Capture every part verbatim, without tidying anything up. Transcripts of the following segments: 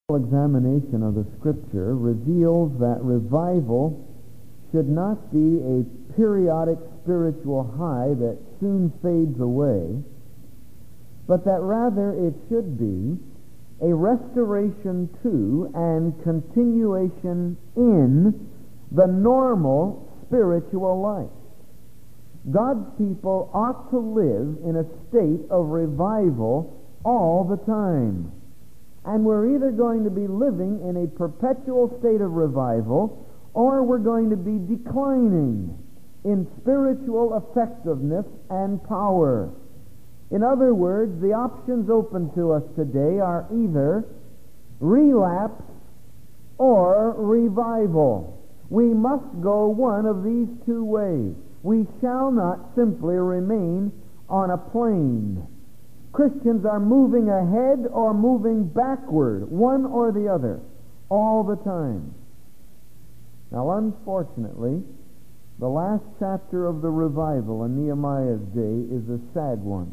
Examination of the Scripture reveals that revival should not be a periodic spiritual high that soon fades away, but that rather it should be a restoration to and continuation in the normal spiritual life. God's people ought to live in a state of revival all the time. And we're either going to be living in a perpetual state of revival, or we're going to be declining in spiritual effectiveness and power. In other words, the options open to us today are either relapse or revival. We must go one of these two ways. We shall not simply remain on a plane. Christians are moving ahead or moving backward, one or the other, all the time. Now, unfortunately, the last chapter of the revival in Nehemiah's day is a sad one.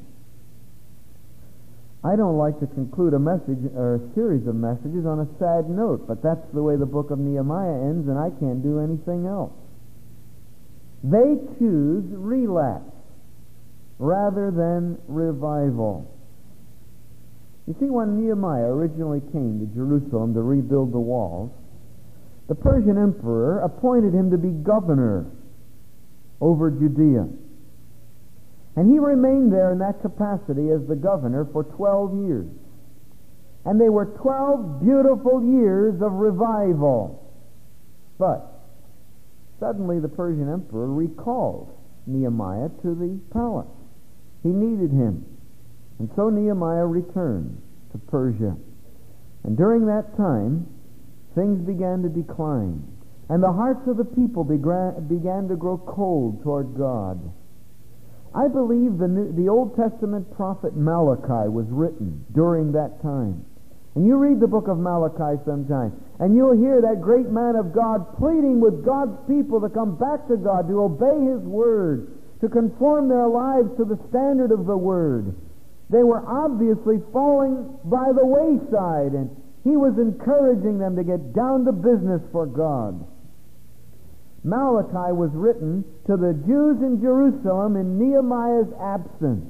I don't like to conclude a message or a series of messages on a sad note, but that's the way the book of Nehemiah ends, and I can't do anything else. They choose relapse rather than revival. You see, when Nehemiah originally came to Jerusalem to rebuild the walls, the Persian emperor appointed him to be governor over Judea. And he remained there in that capacity as the governor for twelve years. And they were twelve beautiful years of revival. But suddenly the Persian emperor recalled Nehemiah to the palace. He needed him. And so Nehemiah returned to Persia. And during that time, things began to decline. And the hearts of the people began to grow cold toward God. I believe the, New, the Old Testament prophet Malachi was written during that time. And you read the book of Malachi sometime, and you'll hear that great man of God pleading with God's people to come back to God, to obey His Word, to conform their lives to the standard of the Word. They were obviously falling by the wayside, and he was encouraging them to get down to business for God. Malachi was written to the Jews in Jerusalem in Nehemiah's absence.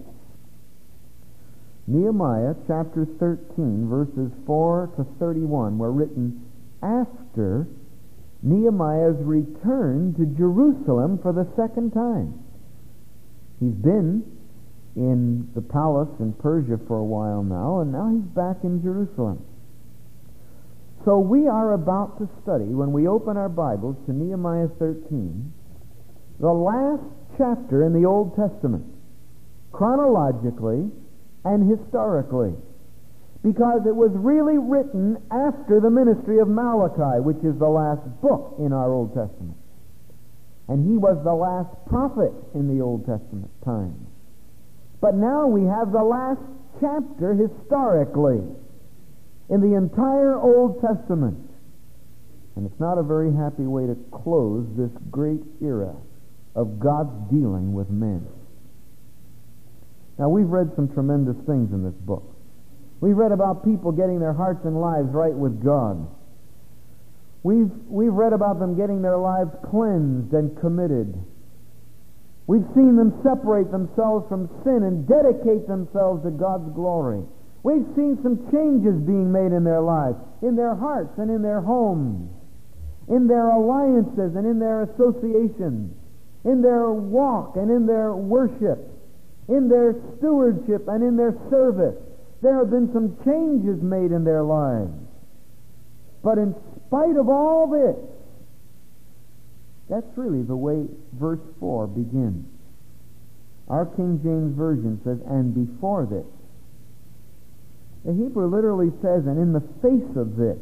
Nehemiah chapter thirteen, verses four to thirty-one were written after Nehemiah's return to Jerusalem for the second time. He's been in the palace in Persia for a while now, and now he's back in Jerusalem. So we are about to study, when we open our Bibles to Nehemiah thirteen, the last chapter in the Old Testament, chronologically and historically, because it was really written after the ministry of Malachi, which is the last book in our Old Testament. And he was the last prophet in the Old Testament times. But now we have the last chapter historically in the entire Old Testament. And it's not a very happy way to close this great era of God's dealing with men. Now, we've read some tremendous things in this book. We've read about people getting their hearts and lives right with God. We've, we've read about them getting their lives cleansed and committed. We've seen them separate themselves from sin and dedicate themselves to God's glory. We've seen some changes being made in their lives, in their hearts and in their homes, in their alliances and in their associations, in their walk and in their worship, in their stewardship and in their service. There have been some changes made in their lives. But in spite of all this, that's really the way verse four begins. Our King James Version says, and before this. The Hebrew literally says, and in the face of this.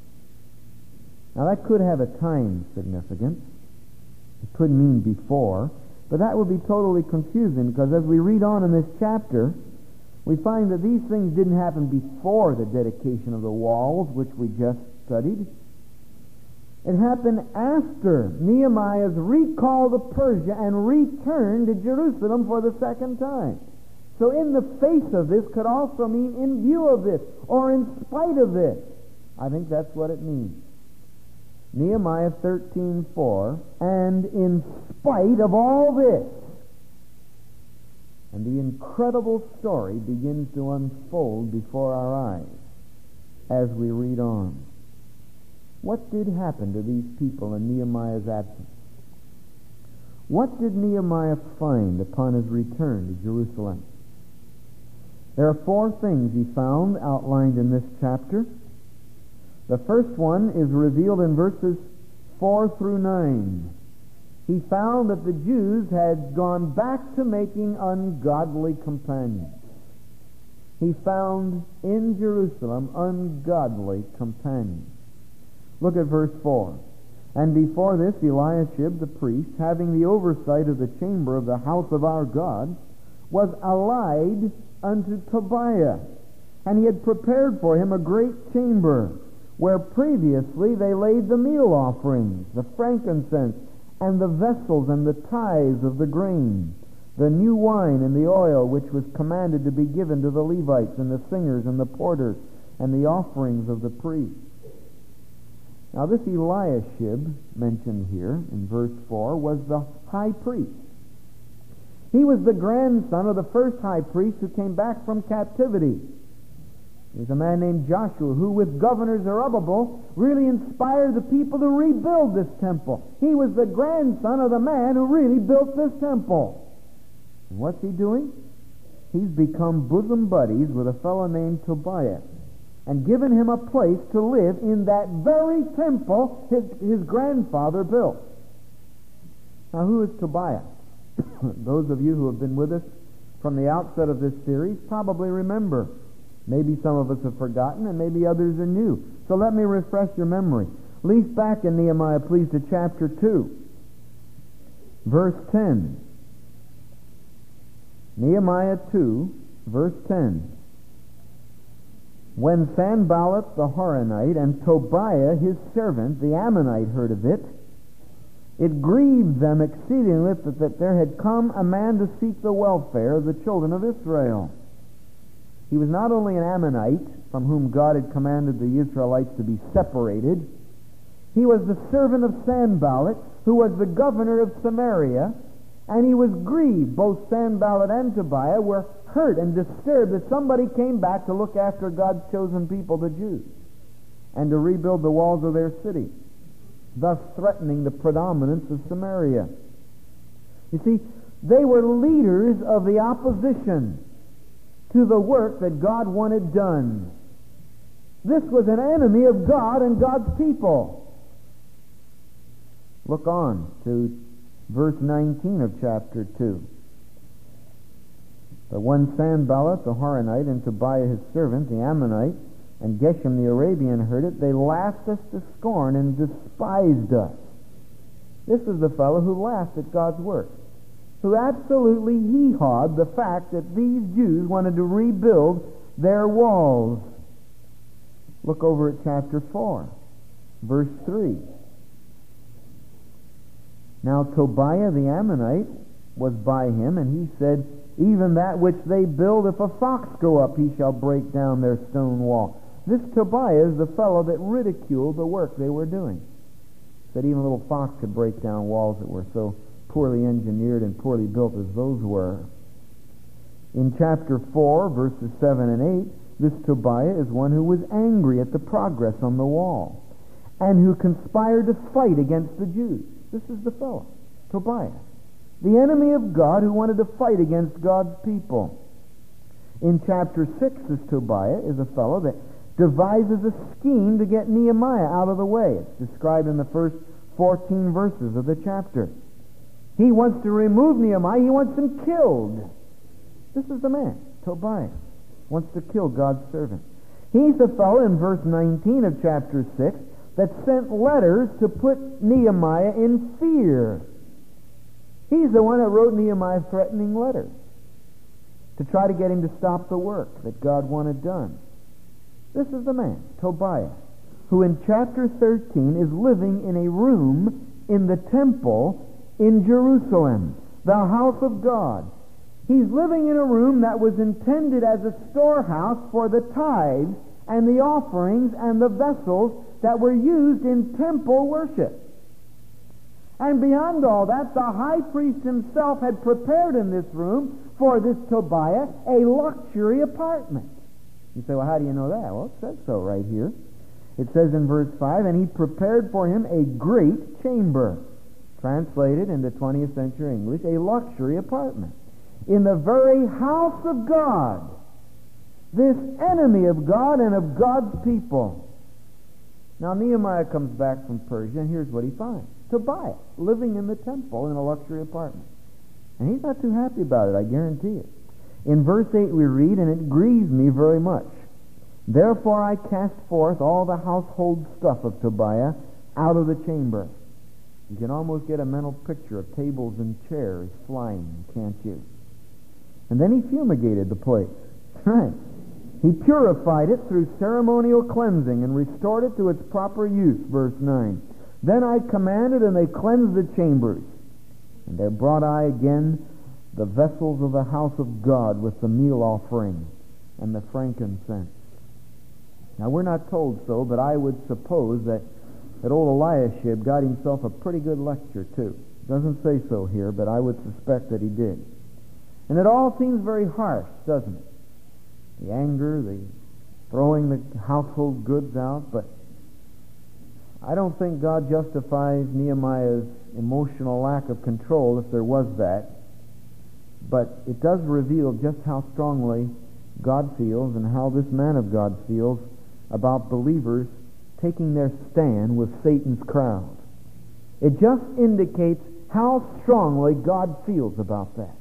Now that could have a time significance. It could mean before. But that would be totally confusing, because as we read on in this chapter, we find that these things didn't happen before the dedication of the walls, which we just studied. It happened after Nehemiah's recall to Persia and returned to Jerusalem for the second time. So in the face of this could also mean in view of this, or in spite of this. I think that's what it means. Nehemiah thirteen four, and in spite of all this, and the incredible story begins to unfold before our eyes as we read on. What did happen to these people in Nehemiah's absence? What did Nehemiah find upon his return to Jerusalem? There are four things he found outlined in this chapter. The first one is revealed in verses four through nine. He found that the Jews had gone back to making ungodly companions. He found in Jerusalem ungodly companions. Look at verse four. And before this Eliashib the priest, having the oversight of the chamber of the house of our God, was allied unto Tobiah, and he had prepared for him a great chamber, where previously they laid the meal offerings, the frankincense, and the vessels and the tithes of the grain, the new wine and the oil, which was commanded to be given to the Levites and the singers and the porters, and the offerings of the priests. Now this Eliashib, mentioned here in verse four, was the high priest. He was the grandson of the first high priest who came back from captivity. There's a man named Joshua who, with Governor Zerubbabel, really inspired the people to rebuild this temple. He was the grandson of the man who really built this temple. And what's he doing? He's become bosom buddies with a fellow named Tobiah and given him a place to live in that very temple his, his grandfather built. Now, who is Tobiah? Those of you who have been with us from the outset of this series probably remember. Maybe some of us have forgotten, and maybe others are new. So let me refresh your memory. Leaf back in Nehemiah, please, to chapter two, verse ten. Nehemiah two, verse ten. When Sanballat the Horonite and Tobiah his servant, the Ammonite, heard of it, it grieved them exceedingly that, that there had come a man to seek the welfare of the children of Israel. He was not only an Ammonite, from whom God had commanded the Israelites to be separated, he was the servant of Sanballat, who was the governor of Samaria, and he was grieved. Both Sanballat and Tobiah were hurt and disturbed that somebody came back to look after God's chosen people, the Jews, and to rebuild the walls of their city, thus threatening the predominance of Samaria. You see, they were leaders of the opposition to the work that God wanted done. This was an enemy of God and God's people. Look on to verse nineteen of chapter two. But when Sanballat the Horonite and Tobiah his servant, the Ammonite, and Geshem the Arabian heard it, they laughed us to scorn and despised us. This is the fellow who laughed at God's work, who absolutely hee-hawed the fact that these Jews wanted to rebuild their walls. Look over at chapter four, verse three. Now Tobiah the Ammonite was by him, and he said, even that which they build, if a fox go up, he shall break down their stone wall. This Tobiah is the fellow that ridiculed the work they were doing. Said even a little fox could break down walls that were so poorly engineered and poorly built as those were. In chapter four, verses seven and eight, this Tobiah is one who was angry at the progress on the wall and who conspired to fight against the Jews. This is the fellow, Tobiah, the enemy of God who wanted to fight against God's people. In chapter six, this Tobiah is a fellow that devises a scheme to get Nehemiah out of the way. It's described in the first fourteen verses of the chapter. He wants to remove Nehemiah. He wants him killed. This is the man, Tobiah, wants to kill God's servant. He's the fellow in verse nineteen of chapter six that sent letters to put Nehemiah in fear. He's the one that wrote Nehemiah threatening letters to try to get him to stop the work that God wanted done. This is the man, Tobiah, who in chapter thirteen is living in a room in the temple in Jerusalem, the house of God. He's living in a room that was intended as a storehouse for the tithes and the offerings and the vessels that were used in temple worship. And beyond all that, the high priest himself had prepared in this room for this Tobiah a luxury apartment. You say, well, how do you know that? Well, it says so right here. It says in verse five, and he prepared for him a great chamber. Translated into twentieth century English, a luxury apartment. In the very house of God. This enemy of God and of God's people. Now Nehemiah comes back from Persia, and here's what he finds. Tobiah, living in the temple in a luxury apartment. And he's not too happy about it, I guarantee it. In verse eight we read, and it grieves me very much. Therefore I cast forth all the household stuff of Tobiah out of the chamber. You can almost get a mental picture of tables and chairs flying, can't you? And then he fumigated the place. Right. He purified it through ceremonial cleansing and restored it to its proper use, verse nine. Then I commanded, and they cleansed the chambers. And there brought I again the vessels of the house of God with the meal offering and the frankincense. Now we're not told so, but I would suppose that, that old Eliashib got himself a pretty good lecture too. Doesn't say so here, but I would suspect that he did. And it all seems very harsh, doesn't it? The anger, the throwing the household goods out, but I don't think God justifies Nehemiah's emotional lack of control, if there was that. But it does reveal just how strongly God feels and how this man of God feels about believers taking their stand with Satan's crowd. It just indicates how strongly God feels about that.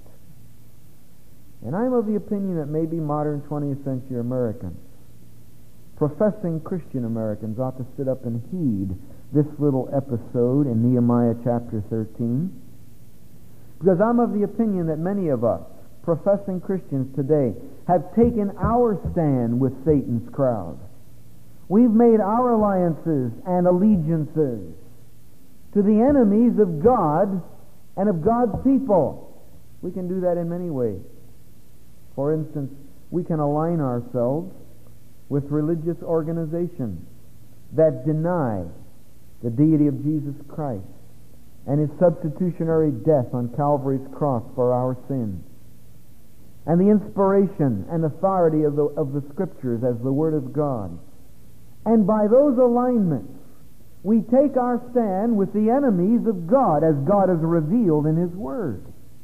And I'm of the opinion that maybe modern twentieth century Americans, professing Christian Americans, ought to sit up and heed this little episode in Nehemiah chapter thirteen. Because I'm of the opinion that many of us, professing Christians today, have taken our stand with Satan's crowd. We've made our alliances and allegiances to the enemies of God and of God's people. We can do that in many ways. For instance, we can align ourselves with religious organizations that deny the deity of Jesus Christ and His substitutionary death on Calvary's cross for our sins, and the inspiration and authority of the, of the Scriptures as the Word of God. And by those alignments, we take our stand with the enemies of God as God has revealed in His Word.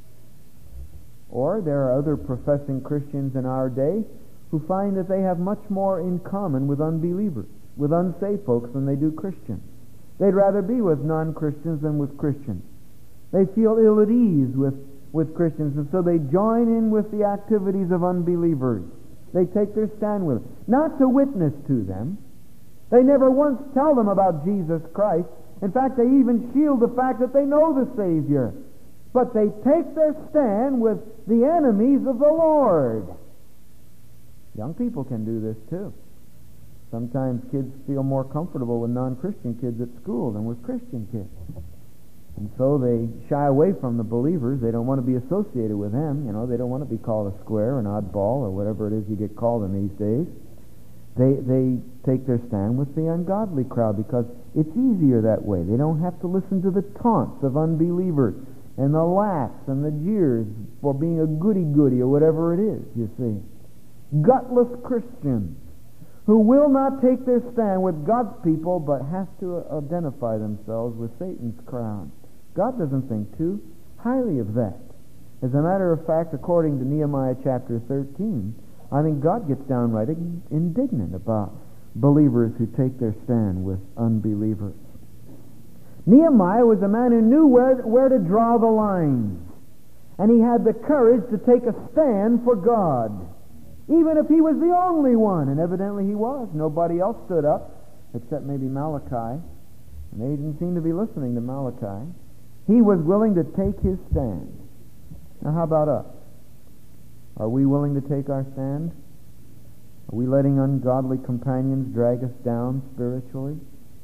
Or there are other professing Christians in our day who find that they have much more in common with unbelievers, with unsaved folks, than they do Christians. They'd rather be with non-Christians than with Christians. They feel ill at ease with, with Christians, and so they join in with the activities of unbelievers. They take their stand with them, not to witness to them. They never once tell them about Jesus Christ. In fact, they even shield the fact that they know the Savior. But they take their stand with the enemies of the Lord. Young people can do this too. Sometimes kids feel more comfortable with non-Christian kids at school than with Christian kids. And so they shy away from the believers. They don't want to be associated with them. You know, they don't want to be called a square, an oddball, or whatever it is you get called in these days. They they take their stand with the ungodly crowd because it's easier that way. They don't have to listen to the taunts of unbelievers and the laughs and the jeers for being a goody-goody or whatever it is, you see. Gutless Christians who will not take their stand with God's people but have to identify themselves with Satan's crowd. God doesn't think too highly of that. As a matter of fact, according to Nehemiah chapter thirteen, I think God gets downright indignant about believers who take their stand with unbelievers. Nehemiah was a man who knew where, where to draw the lines. And he had the courage to take a stand for God, even if he was the only one. And evidently he was. Nobody else stood up, except maybe Malachi. And they didn't seem to be listening to Malachi. He was willing to take his stand. Now how about us? Are we willing to take our stand? Are we letting ungodly companions drag us down spiritually?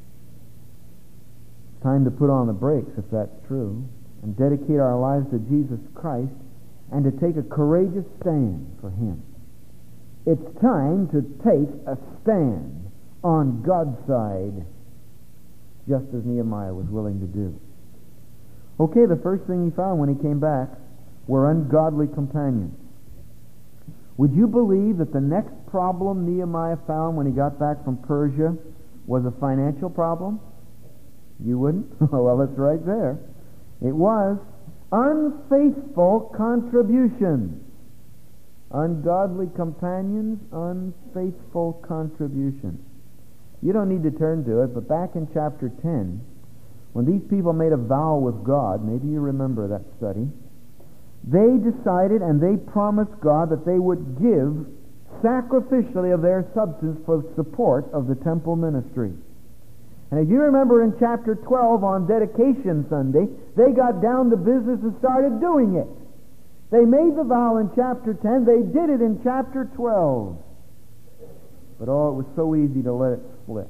It's time to put on the brakes, if that's true, and dedicate our lives to Jesus Christ and to take a courageous stand for Him. It's time to take a stand on God's side, just as Nehemiah was willing to do. Okay, the first thing he found when he came back were ungodly companions. Would you believe that the next problem Nehemiah found when he got back from Persia was a financial problem? You wouldn't? Well, it's right there. It was unfaithful contributions. Ungodly companions, unfaithful contributions. You don't need to turn to it, but back in chapter ten, when these people made a vow with God, maybe you remember that study, they decided and they promised God that they would give sacrificially of their substance for support of the temple ministry. And if you remember in chapter twelve on Dedication Sunday, they got down to business and started doing it. They made the vow in chapter ten, they did it in chapter twelve. But oh, it was so easy to let it slip.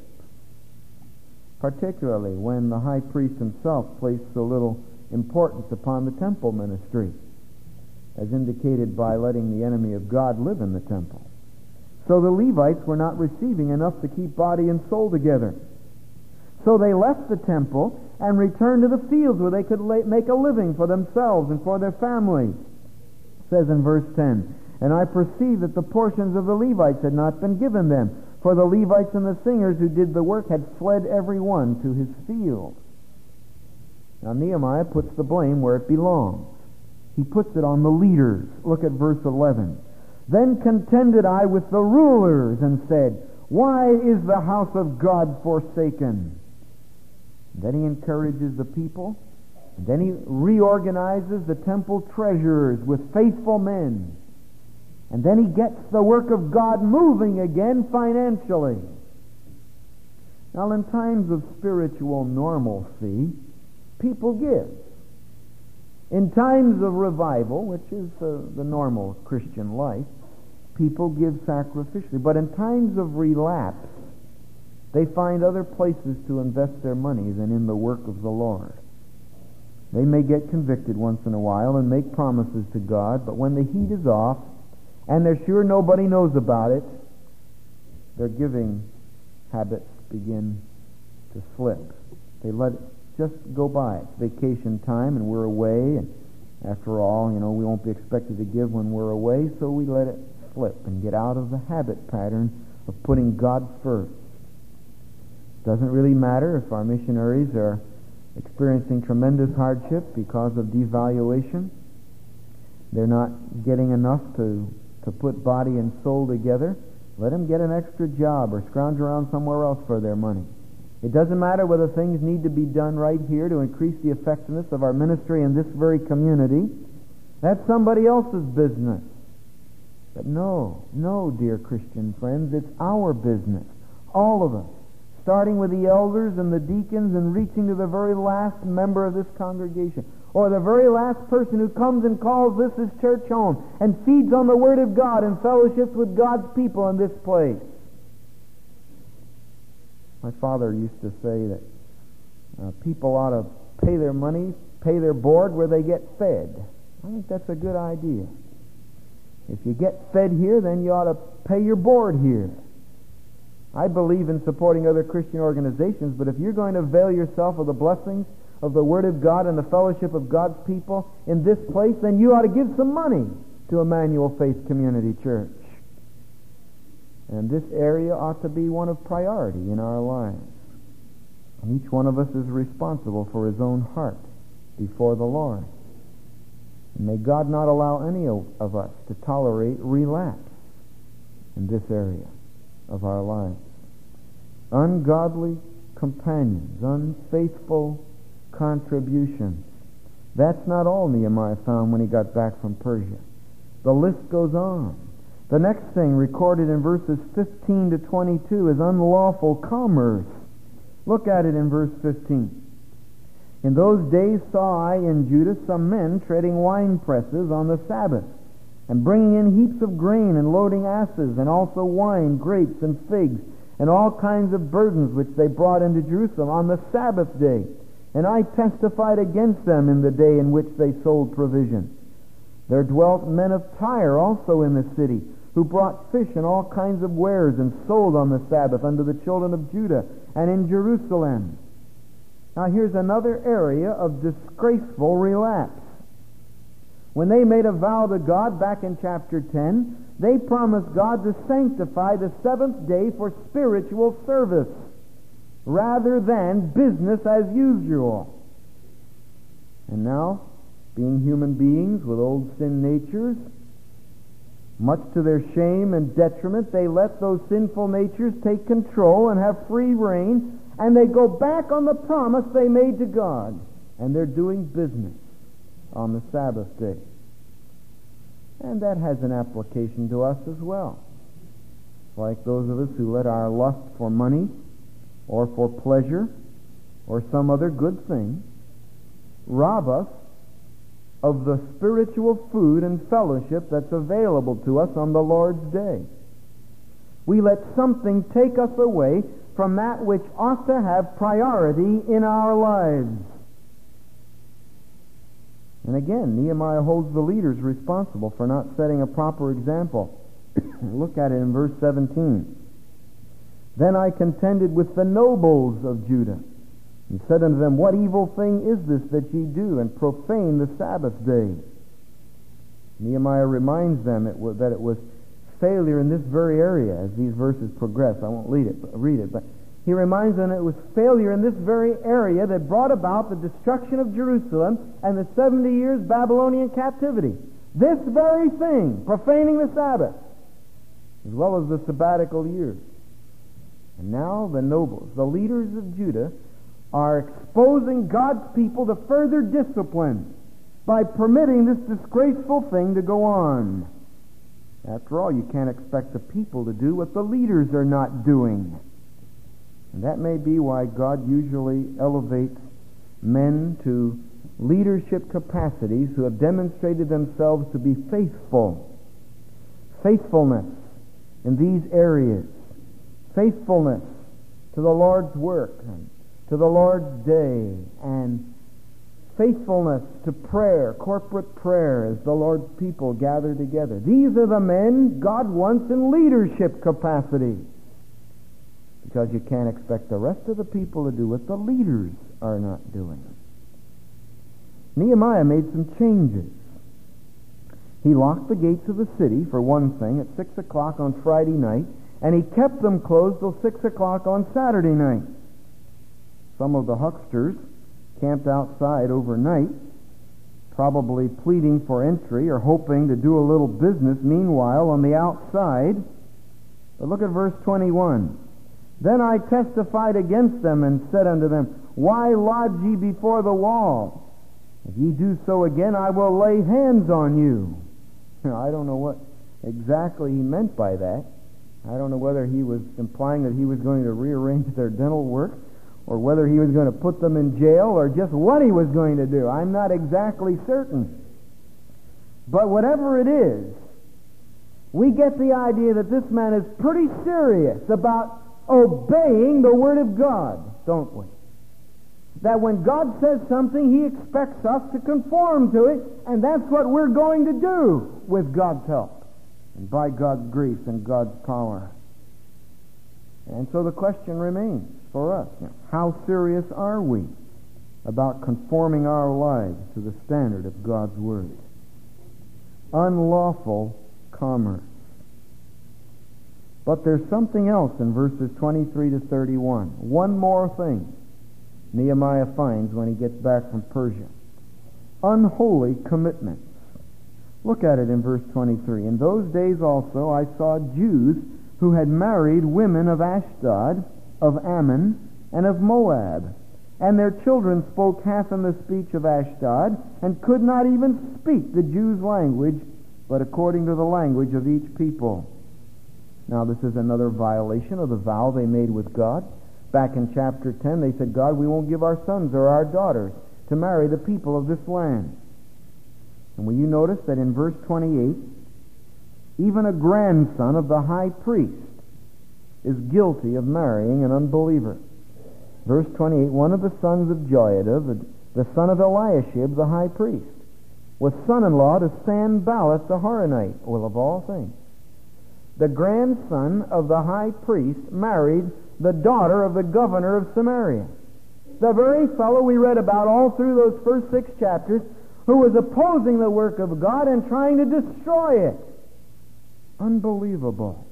Particularly when the high priest himself placed so little importance upon the temple ministry, as indicated by letting the enemy of God live in the temple. So the Levites were not receiving enough to keep body and soul together. So they left the temple and returned to the fields where they could make a living for themselves and for their families. It says in verse ten, "And I perceived that the portions of the Levites had not been given them, for the Levites and the singers who did the work had fled every one to his field." Now Nehemiah puts the blame where it belongs. He puts it on the leaders. Look at verse eleven. "Then contended I with the rulers and said, Why is the house of God forsaken?" And then he encourages the people. And then he reorganizes the temple treasurers with faithful men. And then he gets the work of God moving again financially. Now, in times of spiritual normalcy, people give. In times of revival, which is uh, the normal Christian life, people give sacrificially. But in times of relapse, they find other places to invest their money than in the work of the Lord. They may get convicted once in a while and make promises to God, but when the heat is off, and they're sure nobody knows about it, their giving habits begin to slip. They let it just go by. It's vacation time and we're away, and after all, you know, we won't be expected to give when we're away, so we let it slip and get out of the habit pattern of putting God first. Doesn't really matter if our missionaries are experiencing tremendous hardship because of devaluation. They're not getting enough to, to put body and soul together. Let them get an extra job or scrounge around somewhere else for their money. It doesn't matter whether things need to be done right here to increase the effectiveness of our ministry in this very community. That's somebody else's business. But no, no, dear Christian friends, it's our business. All of us. Starting with the elders and the deacons and reaching to the very last member of this congregation, or the very last person who comes and calls this his church home and feeds on the Word of God and fellowships with God's people in this place. My father used to say that uh, people ought to pay their money, pay their board where they get fed. I think that's a good idea. If you get fed here, then you ought to pay your board here. I believe in supporting other Christian organizations, but if you're going to avail yourself of the blessings of the Word of God and the fellowship of God's people in this place, then you ought to give some money to Emmanuel Faith Community Church. And this area ought to be one of priority in our lives. And each one of us is responsible for his own heart before the Lord. And may God not allow any of us to tolerate relapse in this area of our lives. Ungodly companions, unfaithful contributions. That's not all Nehemiah found when he got back from Persia. The list goes on. The next thing recorded in verses fifteen to twenty-two is unlawful commerce. Look at it in verse fifteen. "In those days saw I in Judah some men treading wine presses on the Sabbath, and bringing in heaps of grain, and loading asses, and also wine, grapes, and figs, and all kinds of burdens which they brought into Jerusalem on the Sabbath day. And I testified against them in the day in which they sold provision. There dwelt men of Tyre also in the city, who brought fish and all kinds of wares and sold on the Sabbath unto the children of Judah and in Jerusalem. Now here's another area of disgraceful relapse. When they made a vow to God back in chapter ten, they promised God to sanctify the seventh day for spiritual service rather than business as usual. And now, being human beings with old sin natures, much to their shame and detriment, they let those sinful natures take control and have free rein, and they go back on the promise they made to God, and they're doing business on the Sabbath day. And that has an application to us as well. Like those of us who let our lust for money or for pleasure or some other good thing rob us of the spiritual food and fellowship that's available to us on the Lord's day. We let something take us away from that which ought to have priority in our lives. And again, Nehemiah holds the leaders responsible for not setting a proper example. Look at it in verse seventeen. Then I contended with the nobles of Judah, and said unto them, What evil thing is this that ye do, and profane the Sabbath day? Nehemiah reminds them it was, that it was failure in this very area as these verses progress. I won't read it, read it, but he reminds them it was failure in this very area that brought about the destruction of Jerusalem and the seventy years Babylonian captivity. This very thing, profaning the Sabbath, as well as the sabbatical years. And now the nobles, the leaders of Judah, are exposing God's people to further discipline by permitting this disgraceful thing to go on. After all, you can't expect the people to do what the leaders are not doing. And that may be why God usually elevates men to leadership capacities who have demonstrated themselves to be faithful. Faithfulness in these areas. Faithfulness to the Lord's work and to the Lord's day, and faithfulness to prayer, corporate prayer, as the Lord's people gather together. These are the men God wants in leadership capacity, because you can't expect the rest of the people to do what the leaders are not doing. Nehemiah made some changes. He locked the gates of the city, for one thing, at six o'clock on Friday night, and he kept them closed till six o'clock on Saturday night. Some of the hucksters camped outside overnight, probably pleading for entry or hoping to do a little business meanwhile on the outside. But look at verse twenty-one. Then I testified against them and said unto them, Why lodge ye before the wall? If ye do so again, I will lay hands on you. Now, I don't know what exactly he meant by that. I don't know whether he was implying that he was going to rearrange their dental work, or whether he was going to put them in jail, or just what he was going to do. I'm not exactly certain. But whatever it is, we get the idea that this man is pretty serious about obeying the Word of God, don't we? That when God says something, He expects us to conform to it, and that's what we're going to do with God's help, and by God's grace and God's power. And so the question remains for us, you know, how serious are we about conforming our lives to the standard of God's Word? Unlawful commerce. But there's something else in verses twenty-three to thirty-one. One more thing Nehemiah finds when he gets back from Persia. Unholy commitments. Look at it in verse twenty-three. In those days also I saw Jews who had married women of Ashdod, of Ammon, and of Moab, and their children spoke half in the speech of Ashdod, and could not even speak the Jews' language, but according to the language of each people. Now this is another violation of the vow they made with God. Back in chapter ten, they said, God, we won't give our sons or our daughters to marry the people of this land. And will you notice that in verse twenty-eight, even a grandson of the high priest is guilty of marrying an unbeliever. Verse twenty-eight, one of the sons of Joiada, the, the son of Eliashib, the high priest, was son-in-law to Sanballat the Horonite, well, of all things. the grandson of the high priest, married the daughter of the governor of Samaria. The very fellow we read about all through those first six chapters who was opposing the work of God and trying to destroy it. Unbelievable.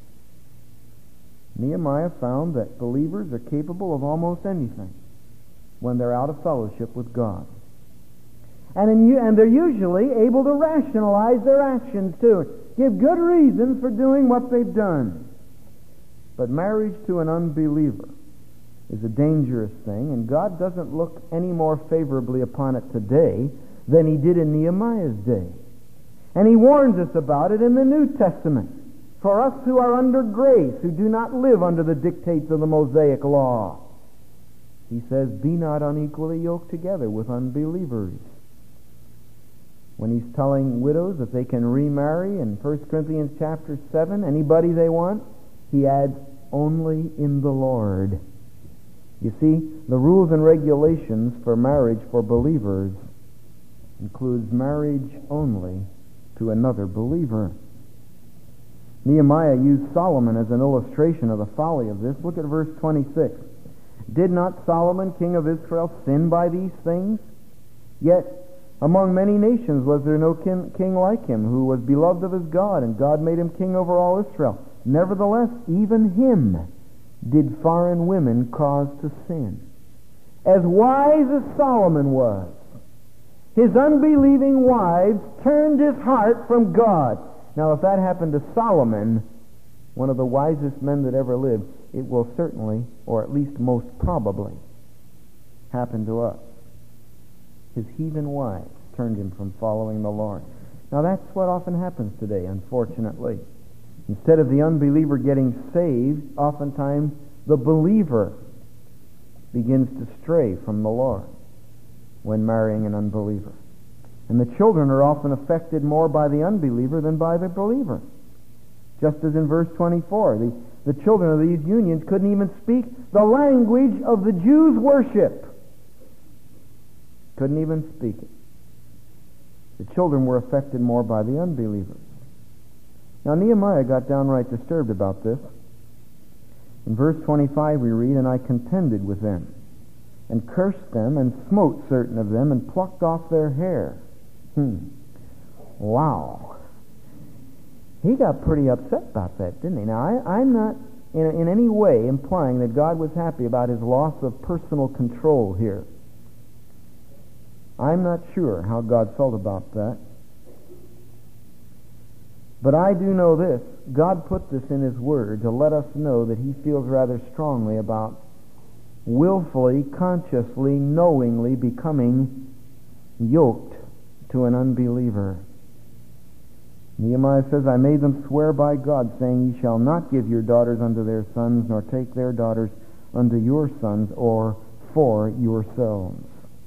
Nehemiah found that believers are capable of almost anything when they're out of fellowship with God. And, in, and they're usually able to rationalize their actions too. Give good reasons for doing what they've done. But marriage to an unbeliever is a dangerous thing, and God doesn't look any more favorably upon it today than He did in Nehemiah's day. And He warns us about it in the New Testament. For us who are under grace, who do not live under the dictates of the Mosaic law, He says, be not unequally yoked together with unbelievers. When He's telling widows that they can remarry in First Corinthians chapter seven, anybody they want, He adds, only in the Lord. You see, the rules and regulations for marriage for believers includes marriage only to another believer. Nehemiah used Solomon as an illustration of the folly of this. Look at verse twenty-six. Did not Solomon, king of Israel, sin by these things? Yet among many nations was there no king, king like him, who was beloved of his God, and God made him king over all Israel. Nevertheless, even him did foreign women cause to sin. As wise as Solomon was, his unbelieving wives turned his heart from God. Now, if that happened to Solomon, one of the wisest men that ever lived, it will certainly, or at least most probably, happen to us. His heathen wives turned him from following the Lord. Now, that's what often happens today, unfortunately. Instead of the unbeliever getting saved, oftentimes the believer begins to stray from the Lord when marrying an unbeliever. And the children are often affected more by the unbeliever than by the believer. Just as in verse twenty-four, the, the children of these unions couldn't even speak the language of the Jews' worship. Couldn't even speak it. The children were affected more by the unbelievers. Now Nehemiah got downright disturbed about this. In verse twenty-five we read, and I contended with them, and cursed them, and smote certain of them, and plucked off their hair. Hmm. Wow. He got pretty upset about that, didn't he? Now, I, I'm not in, in any way implying that God was happy about his loss of personal control here. I'm not sure how God felt about that. But I do know this. God put this in His Word to let us know that He feels rather strongly about willfully, consciously, knowingly becoming yoked to an unbeliever. Nehemiah says, I made them swear by God, saying, Ye shall not give your daughters unto their sons, nor take their daughters unto your sons, or for yourselves.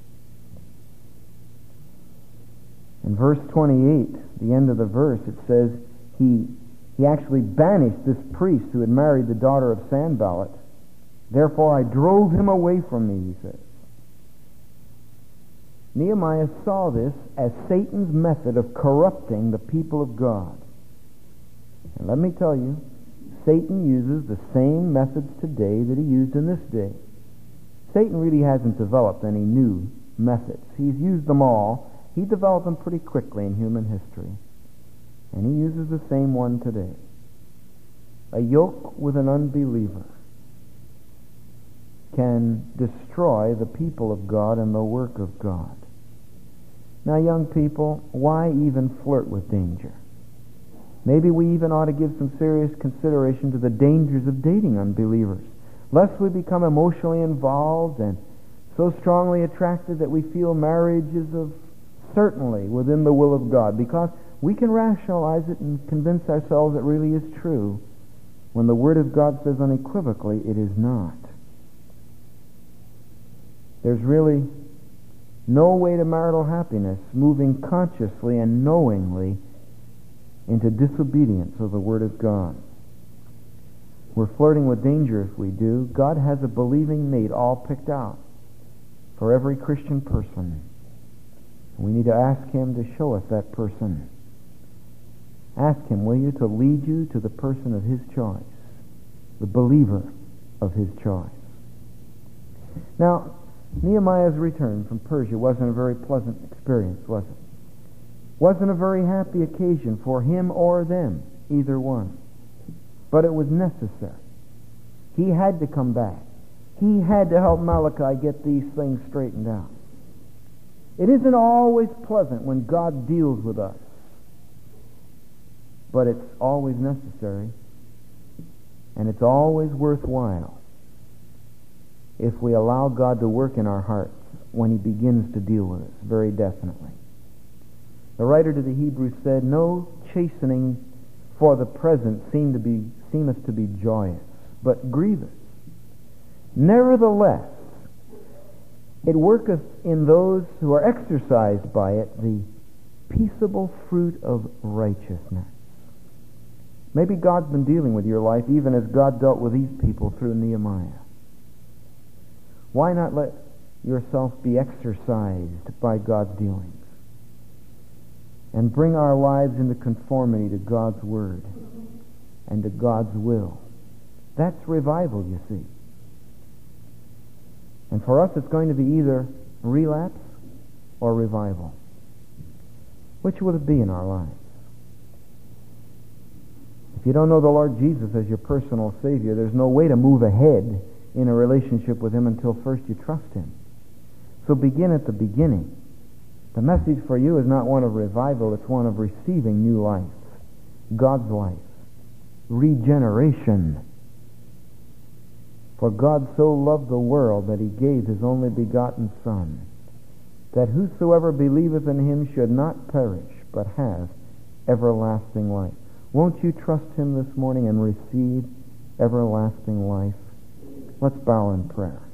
In verse twenty-eight, the end of the verse, it says, He, he actually banished this priest who had married the daughter of Sanballat. Therefore I drove him away from me, he says. Nehemiah saw this as Satan's method of corrupting the people of God. And let me tell you, Satan uses the same methods today that he used in this day. Satan really hasn't developed any new methods. He's used them all. He developed them pretty quickly in human history. And he uses the same one today. A yoke with an unbeliever can destroy the people of God and the work of God. Now, young people, why even flirt with danger? Maybe we even ought to give some serious consideration to the dangers of dating unbelievers, lest we become emotionally involved and so strongly attracted that we feel marriage is of certainly within the will of God, because we can rationalize it and convince ourselves it really is true, when the Word of God says unequivocally it is not. There's really no way to marital happiness moving consciously and knowingly into disobedience of the Word of God. We're flirting with danger if we do. God has a believing mate all picked out for every Christian person. We need to ask Him to show us that person. Ask Him, will you, to lead you to the person of His choice, the believer of His choice. Now, Nehemiah's return from Persia wasn't a very pleasant experience, was it? Wasn't a very happy occasion for him or them, either one. But it was necessary. He had to come back. He had to help Malachi get these things straightened out. It isn't always pleasant when God deals with us, but it's always necessary, and it's always worthwhile if we allow God to work in our hearts when He begins to deal with us, very definitely. The writer to the Hebrews said, "No chastening for the present seem to be, seemeth to be joyous, but grievous. Nevertheless, it worketh in those who are exercised by it the peaceable fruit of righteousness." Maybe God's been dealing with your life even as God dealt with these people through Nehemiah. Why not let yourself be exercised by God's dealings and bring our lives into conformity to God's Word and to God's will? That's revival, you see. And for us, it's going to be either relapse or revival. Which will it be in our lives? If you don't know the Lord Jesus as your personal Savior, there's no way to move ahead in a relationship with Him until first you trust Him. So begin at the beginning. The message for you is not one of revival, it's one of receiving new life. God's life. Regeneration. For God so loved the world that He gave His only begotten Son, that whosoever believeth in Him should not perish, but have everlasting life. Won't you trust Him this morning and receive everlasting life? Let's bow in prayer.